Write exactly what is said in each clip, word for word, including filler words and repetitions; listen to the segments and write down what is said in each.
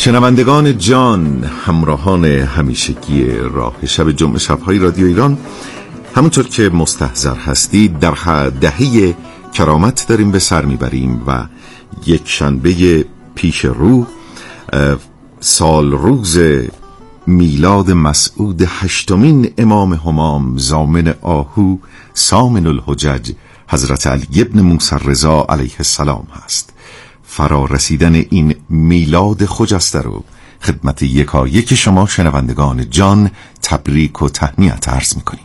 شنوندگان جان، همراهان همیشگی راه شب جمعه شب‌های رادیو ایران، همونطور که مستحضر هستید در دهه کرامت داریم به سر میبریم و یک شنبه پیش رو سال روز میلاد مسعود هشتمین امام همام ضامن آهو سامن الحجج حضرت علی ابن موسی رضا علیه السلام هست. فرا رسیدن این میلاد خجسته رو خدمت یکایک شما شنوندگان جان تبریک و تهنیت عرض میکنیم.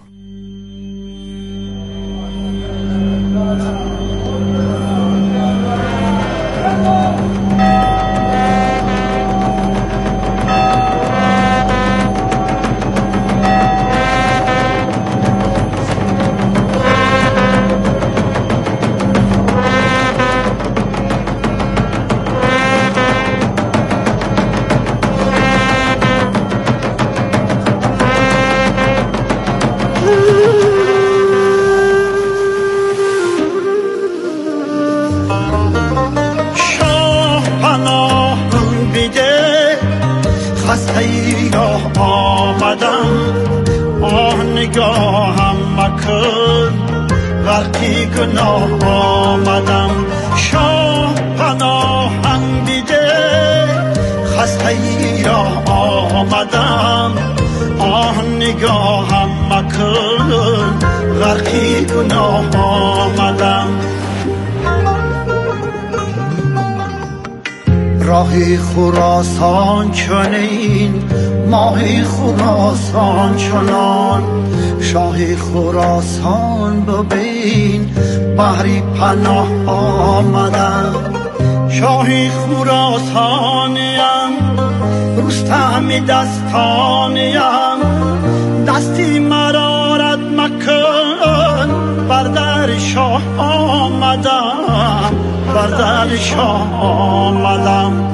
راهی خراسان چنین، ماهی خراسان چنان، شاهی خراسان ببین، بحری پناه آمدم. شاهی خراسانیم، رستمی دستانیم، دستی مرارت مکن، بر در شاه آمدم، بر در شاه آمدم.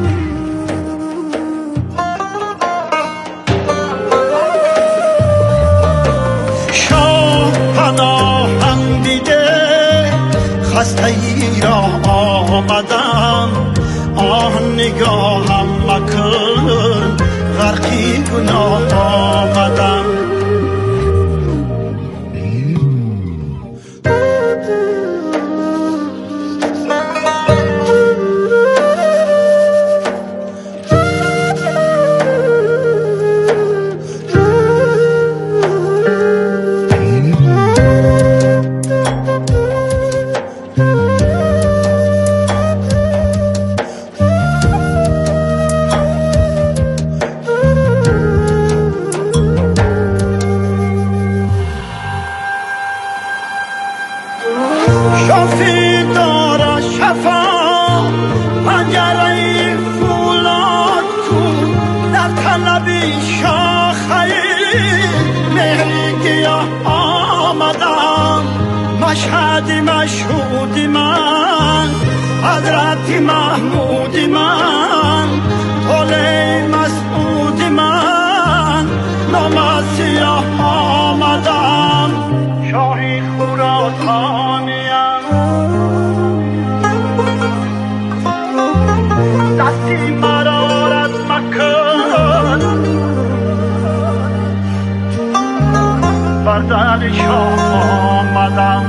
شاه پناهم دیده خسته ای را آمدم، آه نگاهم مکن، غرقی گناه آمدم. مشهدی مشهودی من، حضرتی محمودی من، طوله مسعودی من، نام سیاه آمدم. شاهی خراسانیم، دستی مرارت مکن، بر در شاه آمدم.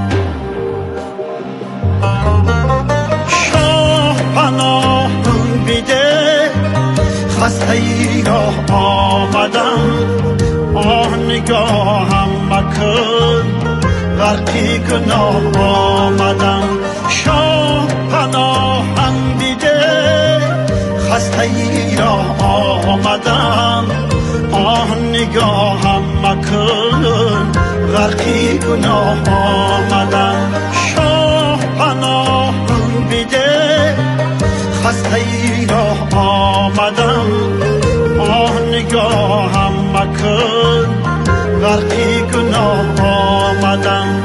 شاه پناهم بیده خسته ای را آمدم، آه نگاهم مکن، غرقی گناه آمدم. شاه پناهم بیده خسته ای را آمدم، آه نگاهم مکن، غرقی گناه آمدم. شاه پناهم بیده خسته ای را آمدم، آه نگاهم مکن، غرقی گناه آمدم.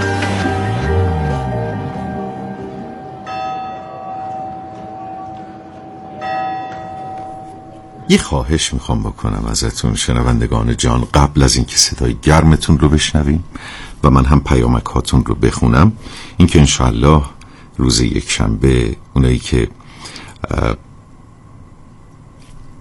یه خواهش میخوام بکنم ازتون شنوندگان جان، قبل از اینکه صدای گرمتون رو بشنویم و من هم پیامک هاتون رو بخونم، اینکه انشاءالله روز یک شنبه اونایی که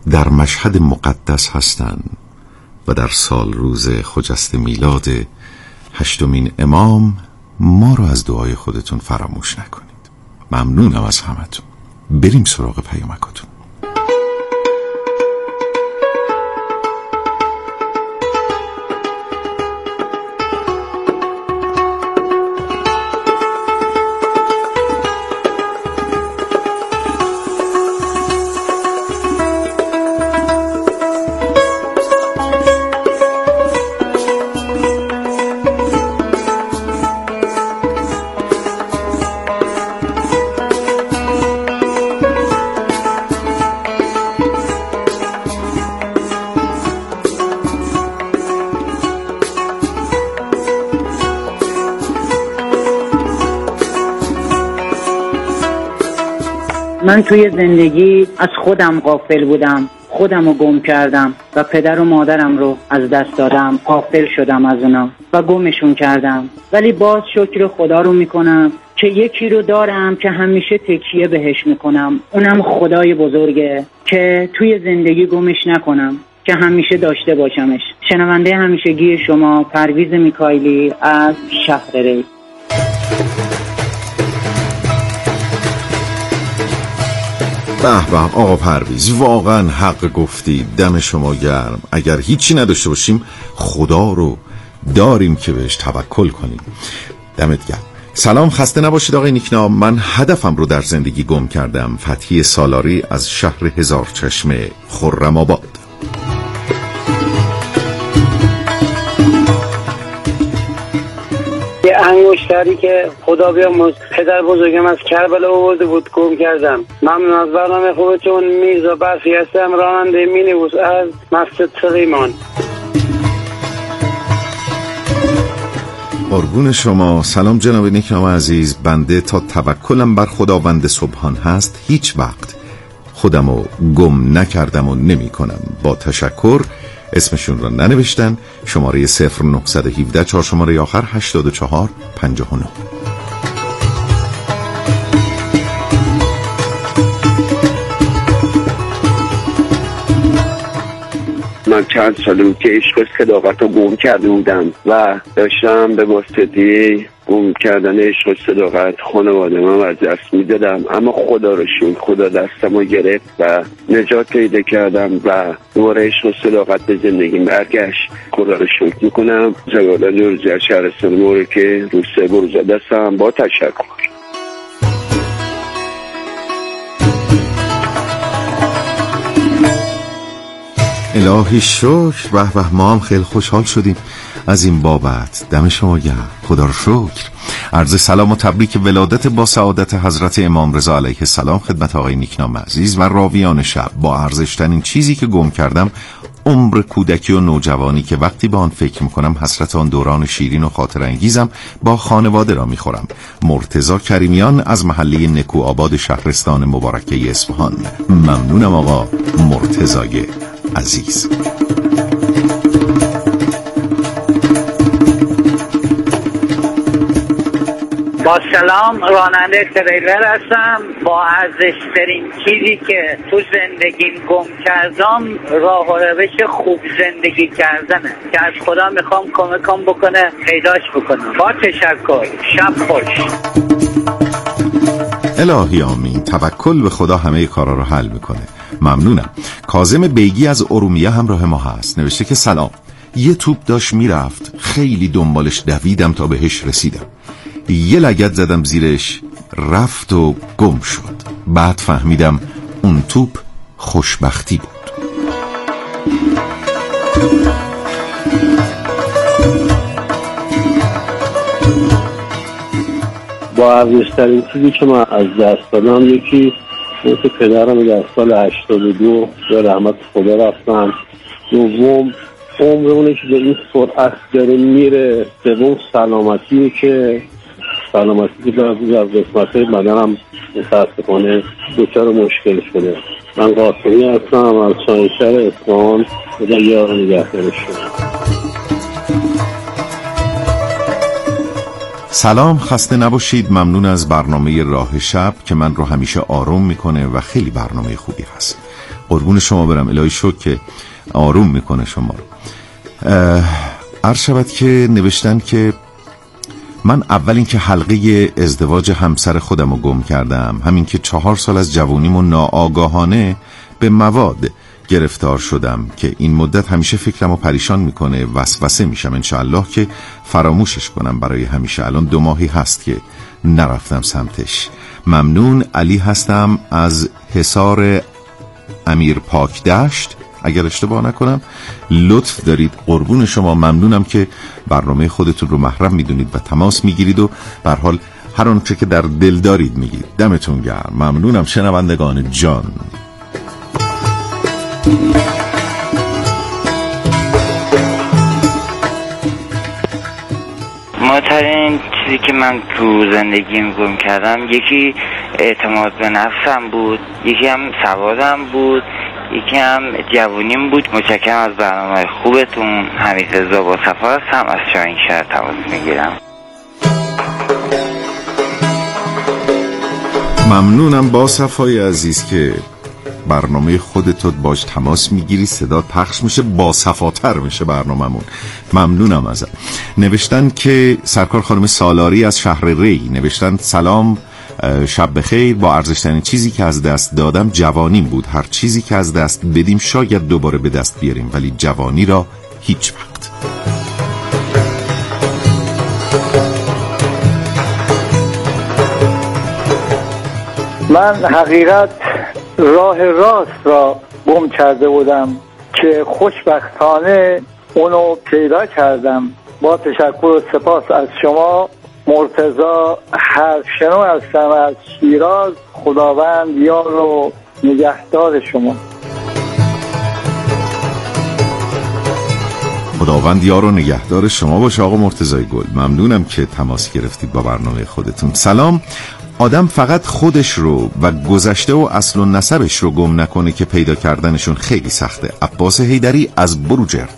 در مشهد مقدس هستند و در سال روز خجست میلاد هشتمین امام ما رو از دعای خودتون فراموش نکنید. ممنونم از همتون. بریم سراغ پیامکاتون. من توی زندگی از خودم غافل بودم، خودم رو گم کردم و پدر و مادرم رو از دست دادم، غافل شدم از اونا و گمشون کردم. ولی باز شکر خدا رو میکنم که یکی رو دارم که همیشه تکیه بهش میکنم، اونم خدای بزرگه که توی زندگی گمش نکنم، که همیشه داشته باشمش. شنونده همیشگی شما پرویز میکائیلی از شهر ری. به به آقا پرویز، واقعا حق گفتی، دم شما گرم. اگر هیچی نداشته باشیم خدا رو داریم که بهش توکل کنیم. دمت گرم. سلام، خسته نباشید آقای نیکنام. من هدفم رو در زندگی گم کردم. فتحی سالاری از شهر هزار چشمه، خرم آباد. یه انگشتری که خدا بیامرز پدر بزرگم از کربلا آورده بود گم کردم. ممنون از برنامه خوبتون. میرزا برفی هستم، راننده مینیبوس از مسجد سلیمان. قربون شما. سلام جناب نیکنام عزیز. بنده تا توکلم بر خداوند سبحان هست هیچ وقت خودمو گم نکردم و نمی کنم. با تشکر. اسمشون رو ننوشتن. شماره صفر نه یک هفت چهار شماره آخر هشتاد و چهار پنجاه و نه. من چند ساله بود که عشق و صداقت رو گم کرده بودم و داشتم به واسطه گم کردن عشق و صداقت خانواده من از دست میدادم، اما خدا رو شکر خدا دستم رو گرفت و نجات پیدا کردم و دوباره عشق و صداقت به زندگیم برگشت. خدا رو شکر میکنم. زوالا جورجی از شهرستان موره که روسته بروزاده هستم. با تشکر. الهی شکر. به به، ما هم خیلی خوشحال شدیم از این بابت. دم شما گرم. خدا رو شکر. عرض سلام و تبریک ولادت با سعادت حضرت امام رضا علیه السلام خدمت آقای نیکنام عزیز و راویان شب. با ارزشترین چیزی که گم کردم عمر کودکی و نوجوانی که وقتی به آن فکر میکنم حسرت آن دوران شیرین و خاطر انگیزم با خانواده را میخورم. مرتضی کریمیان از محله نکو آباد شهرستان مبارکه اصفهان. ممنونم آقا مرتضی عزیز. با سلام، راننده تریلر هستم. با ارزشترین چیزی که تو زندگیم گم کردم راه و روش خوب زندگی کردنه که از خدا میخوام کمکم بکنه پیداش بکنم. با تشکر. شب خوش. الهی آمین. توکل به خدا همه کارا رو حل میکنه. ممنونم. کاظم بیگی از ارومیه همراه ما هست. نوشته که سلام، یه توپ داشت میرفت، خیلی دنبالش دویدم تا بهش رسیدم، یه لگد زدم زیرش، رفت و گم شد. بعد فهمیدم اون توپ خوشبختی بود. با ارزشترین چیزی که من از دست دادم یکی مثل پدرم در سال هشتاد و دو به رحمت خدا رفتن. دوم عمر اونه که به این سرعت داره میره. سوم سلامتیه که سلامتی که در از قسمت‌های بدنم متاسفانه دچار مشکل شده. من قاسمی هستم از شاهنشهر اصفهان. خدا یار و نگهدارش کنه. سلام، خسته نباشید. ممنون از برنامه راه شب که من رو همیشه آروم میکنه و خیلی برنامه خوبی هست. قربون شما برم. الهی شکر که آروم میکنه شما رو. عرض شود که نوشتن که من اول این که حلقه ازدواج همسر خودم رو گم کردم، همین که چهار سال از جوونیم و ناآگاهانه به مواد گرفتار شدم که این مدت همیشه فکرم رو پریشان میکنه، وسوسه میشم. انشاءالله که فراموشش کنم برای همیشه. الان دو ماهی هست که نرفتم سمتش. ممنون. علی هستم از حصار امیر پاک دشت اگر اشتباه نکنم. لطف دارید، قربون شما. ممنونم که برنامه خودتون رو محرم میدونید و تماس میگیرید و به هر حال هر آنچه که در دل دارید میگید. دمتون گرم. ممنونم شنوندگان جان. مهمترین چیزی که من تو زندگیم گم کردم یکی اعتماد به نفسم بود، یکی هم سوادم بود، یکی هم جوونیم بود. متشکرم از برنامه خوبتون. حمید رضا با صفا هستم از شاهین شهر تماس میگیرم. ممنونم با صفای عزیز که برنامه خودتو باش تماس میگیری، صدا پخش میشه، با صفاتر میشه برنامه‌مون. ممنونم ازت. نوشتن که سرکار خانم سالاری از شهر ری نوشتن سلام، شب بخیر. با ارزشترین چیزی که از دست دادم جوانیم بود. هر چیزی که از دست بدیم شاید دوباره به دست بیاریم، ولی جوانی را هیچ وقت. من حقیقت راه راست را گم کرده بودم که خوشبختانه اونو پیدا کردم. با تشکر و سپاس از شما. مرتضی حرفشنو هستم از شیراز. خداوند یار و نگهدار شما. خداوند یار و نگهدار شما باشه آقا مرتضی گل. ممنونم که تماس گرفتید با برنامه خودتون. سلام. آدم فقط خودش رو و گذشته و اصل و نسبش رو گم نکنه که پیدا کردنشون خیلی سخته. عباس حیدری از بروجرد.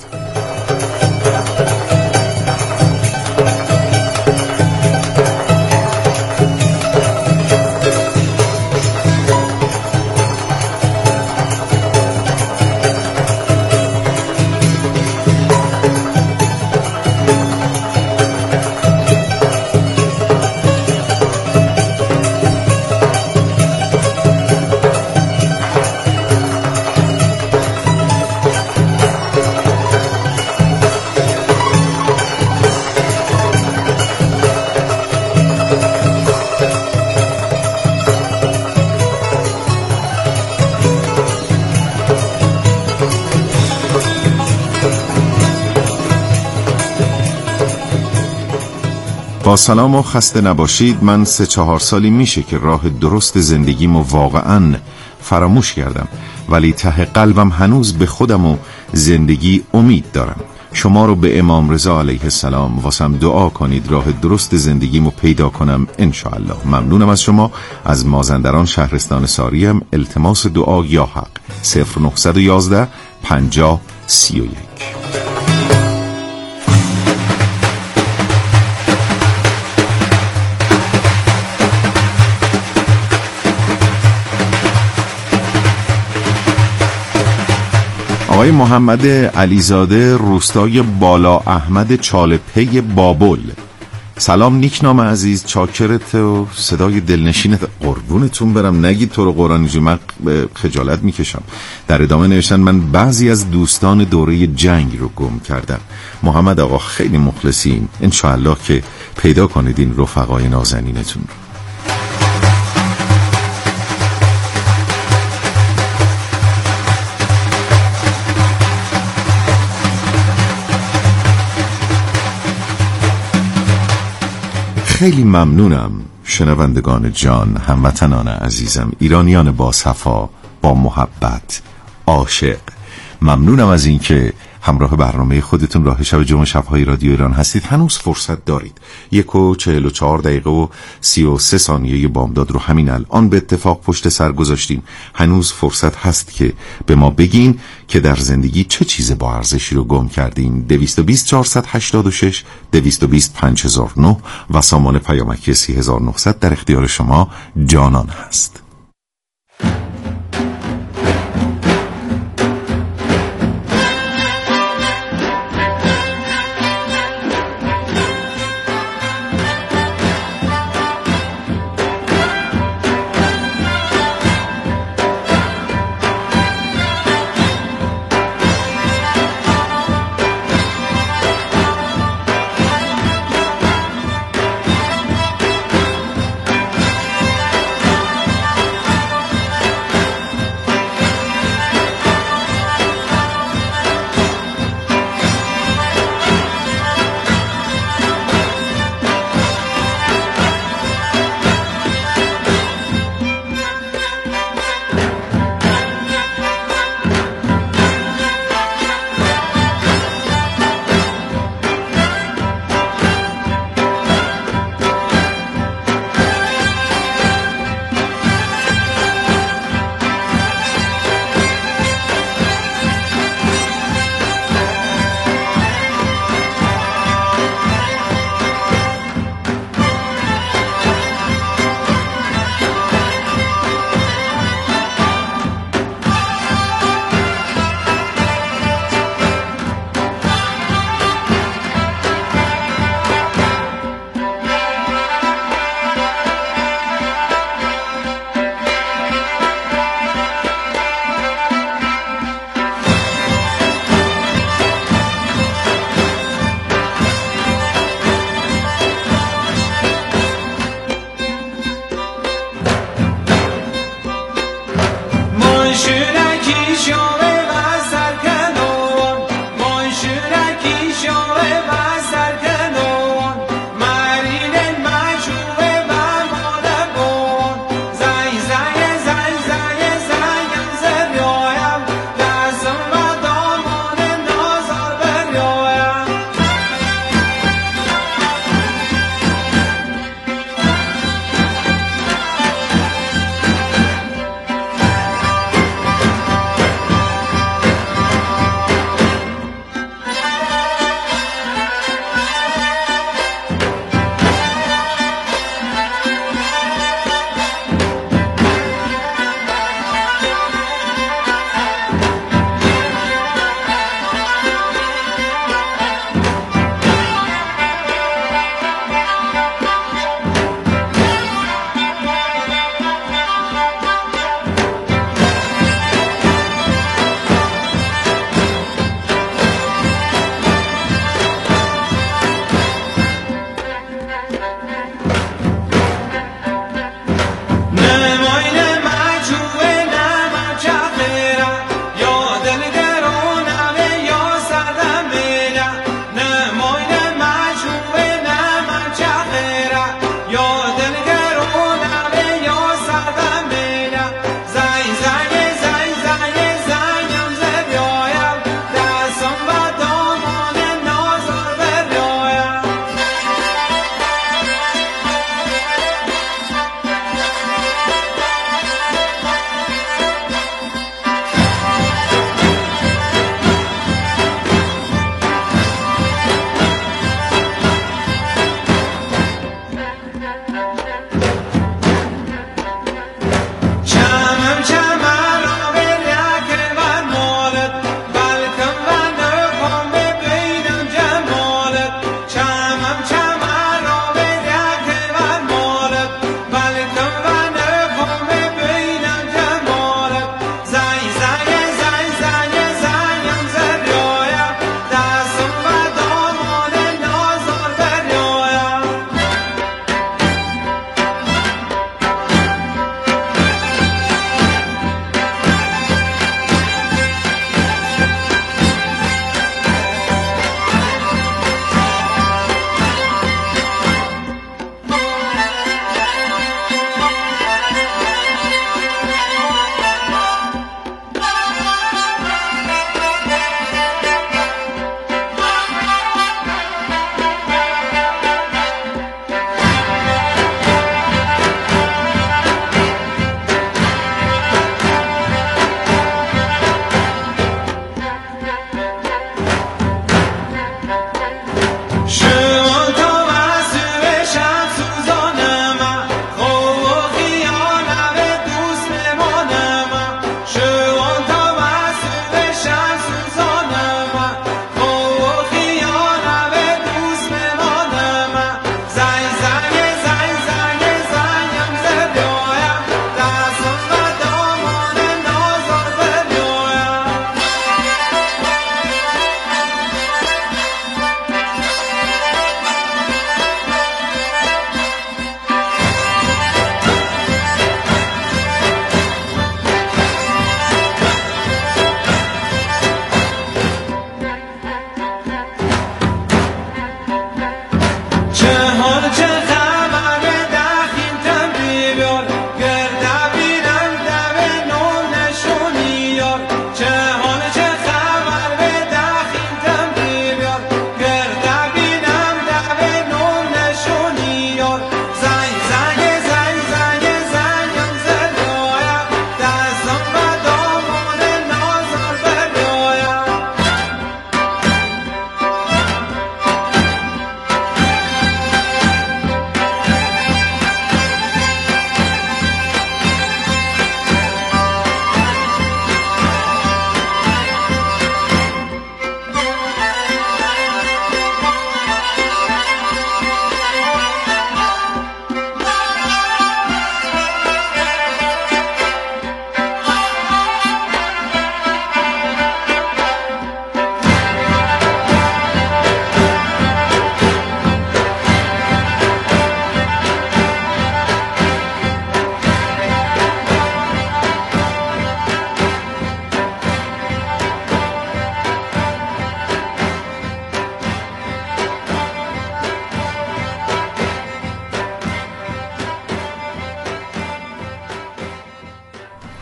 با سلام و خسته نباشید. من سه چهار سالی میشه که راه درست زندگیمو واقعا فراموش کردم، ولی ته قلبم هنوز به خودم و زندگی امید دارم. شما رو به امام رضا علیه السلام واسم دعا کنید راه درست زندگیمو پیدا کنم انشاءالله. ممنونم از شما. از مازندران شهرستان ساریم. التماس دعا یا حق. صفر نه یک یک پنجاه سی و یک. آقای محمد علیزاده روستای بالا احمد چالپی بابل. سلام نیکنام عزیز، چاکرت و صدای دلنشینت. قربونتون برم. نگید تو رو قرآن جو، من خجالت میکشم. در ادامه نوشتن من بعضی از دوستان دوره جنگ رو گم کردم. محمد آقا خیلی مخلصین، انشاءالله که پیدا کنید این رفقای نازنینتون رو. خیلی ممنونم شنوندگان جان، هموطنان عزیزم، ایرانیان با صفا، با محبت، عاشق. ممنونم از این که همراه برنامه خودتون راه شب جمعه شب‌های رادیو ایران هستید. هنوز فرصت دارید. یک و چهل و چهار دقیقه و سی و سه ثانیه بامداد رو همین الان به اتفاق پشت سر گذاشتیم. هنوز فرصت هست که به ما بگین که در زندگی چه چیز با ارزشی رو گم کردین. دویست و بیست چهارصد و هشتاد و شش دویست و بیست پنج هزار و نه و سامان پیامکی سی هزار و نهصد در اختیار شما جانان هست.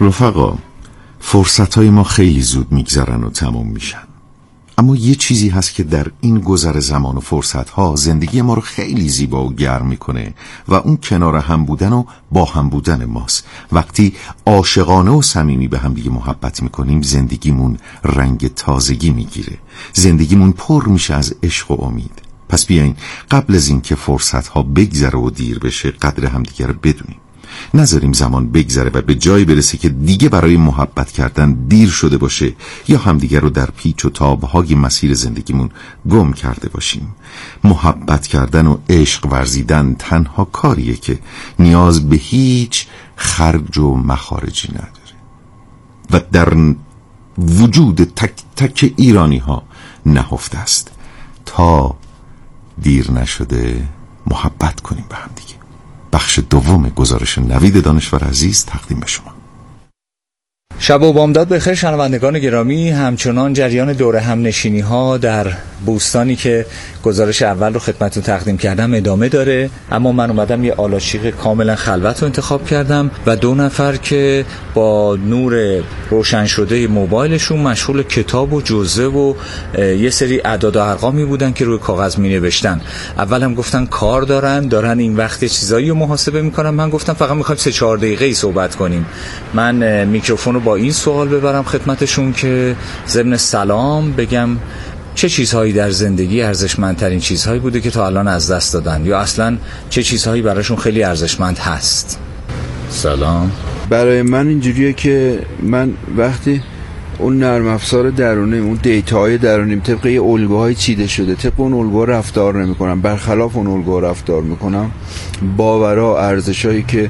رفقا، فرصتهای ما خیلی زود میگذرن و تموم میشن، اما یه چیزی هست که در این گذر زمان و فرصتها زندگی ما رو خیلی زیبا و گرم میکنه و اون کنار هم بودن و با هم بودن ماست. وقتی عاشقانه و صمیمی به هم دیگه محبت میکنیم، زندگیمون رنگ تازگی میگیره، زندگیمون پر میشه از عشق و امید. پس بیاین قبل از این که فرصتها بگذره و دیر بشه قدر همدیگه رو بدونیم، نذاریم زمان بگذره و به جایی برسه که دیگه برای محبت کردن دیر شده باشه یا همدیگه رو در پیچ و تابهای مسیر زندگیمون گم کرده باشیم. محبت کردن و عشق ورزیدن تنها کاریه که نیاز به هیچ خرج و مخارجی نداره و در وجود تک تک ایرانی ها نهفته است. تا دیر نشده محبت کنیم به هم دیگه. بخش دوم گزارش نوید دانشور عزیز تقدیم به شما. شب و بامداد بخیر شنوندگان گرامی. همچنان جریان دوره هم نشینی ها در بوستانی که گزارش اول رو خدمتتون تقدیم کردم ادامه داره، اما من اومدم یه آلاشیق کاملا خلوت رو انتخاب کردم و دو نفر که با نور روشن شده موبایلشون مشغول کتاب و جزوه و یه سری اعداد و ارقامی بودن که روی کاغذ می نوشتن. اول هم گفتن کار دارن دارن این وقت چیزایی رو محاسبه میکنن. من گفتم فقط میخوایم سه چهار دقیقه ای صحبت کنیم. من میکروفون رو با این سوال ببرم خدمتشون که ضمن سلام بگم چه چیزهایی در زندگی ارزشمندترین چیزهایی بوده که تا الان از دست دادن، یا اصلا چه چیزهایی براشون خیلی ارزشمند هست. سلام. برای من اینجوریه که من وقتی اون نرم افزار درونیم، اون دیتاهای درونیم طبق یه الگوهای چیده شده، طبق اون الگوها رفتار نمی‌کنم، برخلاف اون الگوها رفتار میکنم، باورها، ارزشایی که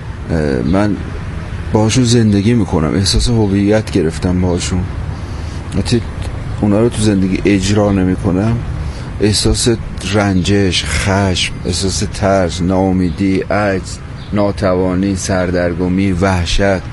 من باهاشون زندگی میکنم، احساس هویت گرفتم باهاشون، وقتی اونا رو تو زندگی اجرا نمیکنم، احساس رنجش، خشم، احساس ترس، ناامیدی، عجز، ناتوانی، سردرگمی، وحشت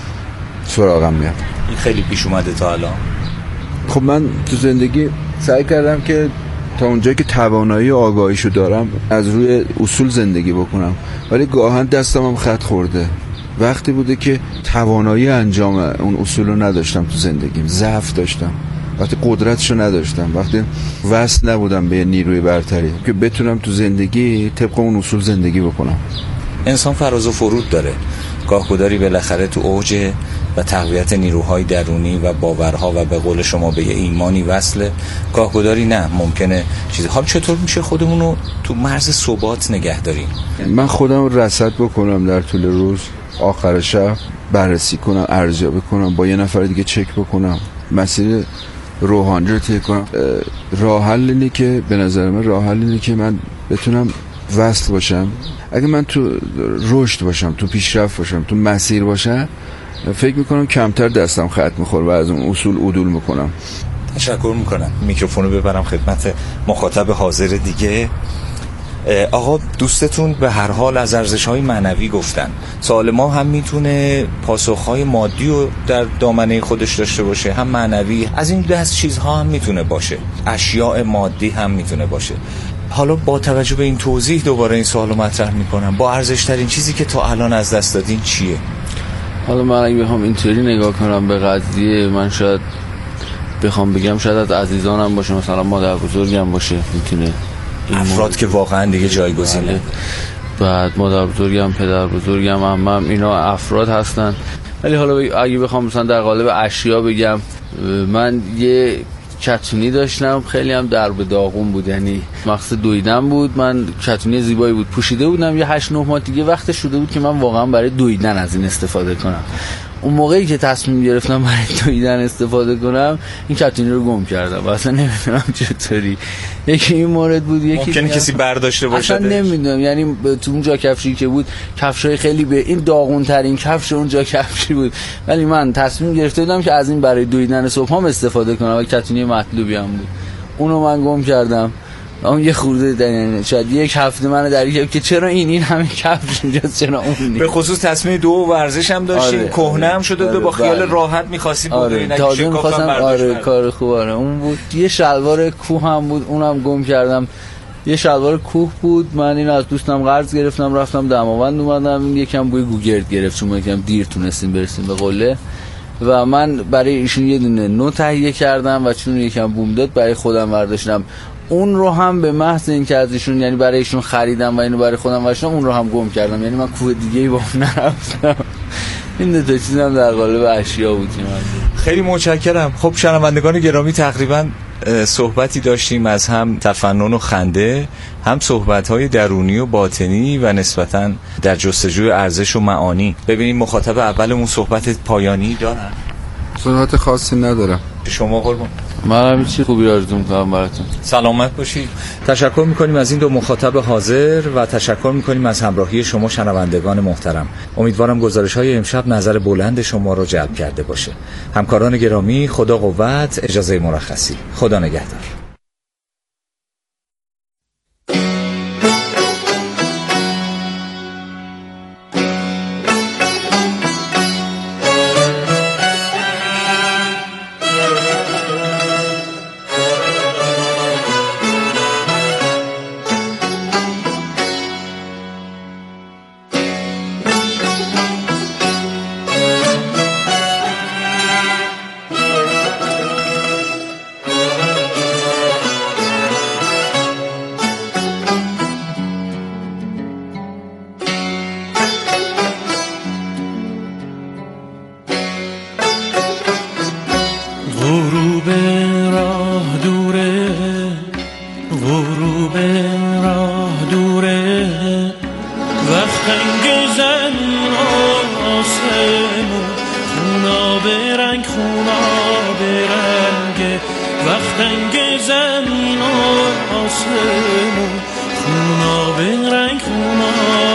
سراغم میاد. این خیلی پیش اومده تا الان. خب من تو زندگی سعی کردم که تا اونجایی که توانایی و آگاهیشو دارم از روی اصول زندگی بکنم، ولی گاهن دستم هم خط خورده. وقتی بوده که توانایی انجام اون اصول رو نداشتم تو زندگیم، ضعف داشتم، وقتی قدرتشو نداشتم، وقتی وصل نبودم به نیروی برتری که بتونم تو زندگی طبق اون اصول زندگی بکنم. انسان فراز و فرود داره، گاهگداری بالاخره تو اوج و تقویت نیروهای درونی و باورها و به قول شما به یه ایمانی وصله، گاهگداری نه، ممکنه چیزی. حال چطور میشه خودمون رو تو مرز ثبات نگه داریم؟ من خودم رو رصد بکنم در طول روز، آخر شب بررسی کنم، ارزیابی کنم، با یه نفر دیگه چک بکنم، مسیر روحانی رو طی کنم. راه حل اینه که به نظر من راه حل اینه که من بتونم وصل باشم. اگه من تو رشد باشم، تو پیشرفت باشم، تو مسیر باشم، فکر میکنم کمتر دستم خط میخوره و از اون اصول عدول میکنم. تشکر میکنم. میکروفونو ببرم خدمت مخاطب حاضر دیگه. آقا دوستتون به هر حال از ارزش‌های معنوی گفتن. سوال ما هم میتونه پاسخ‌های مادی رو در دامنه خودش داشته باشه، هم معنوی. از این دست چیزها هم میتونه باشه، اشیاء مادی هم میتونه باشه. حالا با توجه به این توضیح دوباره این سوالو مطرح میکنم، با ارزش‌ترین چیزی که تا الان از دست دادین چیه؟ حالا من اگه بخوام اینطوری نگاه کنم به قضیه، من شاید بخوام بگم شاید از عزیزانم باشه، مثلا مادر بزرگم باشه، میتونه افراد که واقعا دیگه جایگزینه. بعد مادر بزرگم، پدر بزرگم، عمم، اینا افراد هستن. ولی حالا اگه بخوام مثلا در قالب اشیا بگم، من یه کتونی داشتم خیلی هم درب داغون بود، یعنی مقصد دویدن بود. من کتونی زیبایی بود پوشیده بودم، یه هشت نه ماه دیگه وقت شده بود که من واقعا برای دویدن از این استفاده کنم. اون موقعی که تصمیم گرفتم برای دویدن استفاده کنم، این کتونی رو گم کردم و اصلا نمیدونم چطوری. یکی این مورد بود، یکی ممکنه کسی برداشته باشه، اصلا نمیدونم. یعنی تو اون جا کفشی که بود، کفشای خیلی به این داغون ترین کفش اون جا کفشی بود، ولی من تصمیم گرفته بودم که از این برای دویدن صبحام استفاده کنم و کتونی مطلوبی هم بود. اونو من گم کردم. اون یه خورده در شاید یک هفته منو درگیر که چرا این این همین کفش اینجاست، چرا اون نیست. به خصوص تصمیم دو ورزش هم داشتین، آره، کهنه هم شده بود، با خیال بله. راحت می‌خواستی آره. بودین، تازه می‌خواستم، آره کار خوب. آره اون بود. یه شلوار کوه هم بود، اونم گم کردم. یه شلوار کوه بود، من اینو از دوستم قرض گرفتم رفتم دماوند اومدم، یکم بوی گوگرد گرفت چون یکم دیر تونستیم برسیم به قله و من برای ایشون یه دونه نو تهیه کردم و چون یکم بوم داد برای خودم برداشتم. اون رو هم به محض اینکه از ایشون یعنی برای ایشون خریدم و اینو برای خودم برداشتم اون رو هم گم کردم، یعنی من کوه دیگه‌ای با اون نرفتم. این دو تا چیزم در قالب اشیا بود. خیلی متشکرم. خب شنوندگان گرامی، تقریبا صحبتی داشتیم از هم تفنن و خنده، هم صحبت‌های درونی و باطنی و نسبتاً در جستجوی ارزش و معانی. ببینیم مخاطب اولمون صحبت پایانی دارن؟ صحبت خاصی ندارم. شما قربان؟ من هم چی خوبی آرزو می‌کنم براتون. سلامت باشید. تشکر می‌کنیم از این دو مخاطب حاضر و تشکر می‌کنیم از همراهی شما شنوندگان محترم. امیدوارم گزارش‌های امشب نظر بلند شما رو جلب کرده باشه. همکاران گرامی، خدا قوت، اجازه مرخصی. خدا نگهدار. زمین و آسمون خونا به رنگ خونا